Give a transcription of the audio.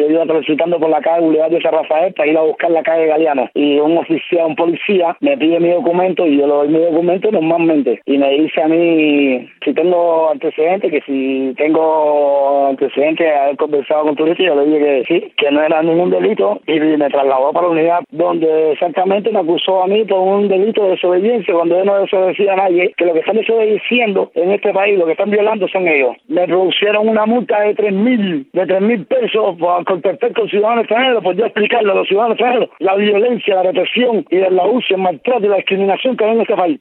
yo iba transitando por la calle Boulevard de San Rafael para ir a buscar la calle Galeano. Y un policía, me pide mi documento y yo le doy mi documento normalmente. Y me dice a mí si tengo antecedentes, que si tengo antecedentes de haber conversado con turistas. Yo le dije que sí, que no era ningún delito, y me trasladó para la unidad donde exactamente me acusó a mí por un delito de desobediencia, cuando yo no desobedecía a nadie, que lo que están desobedeciendo en este país, lo que están violando son ellos. Me produjeron una multa de 3.000 pesos por contactar con ciudadanos extranjeros, por yo explicarle a los ciudadanos extranjeros la violencia, la represión y el abuso, el maltrato y la discriminación que hay en este país.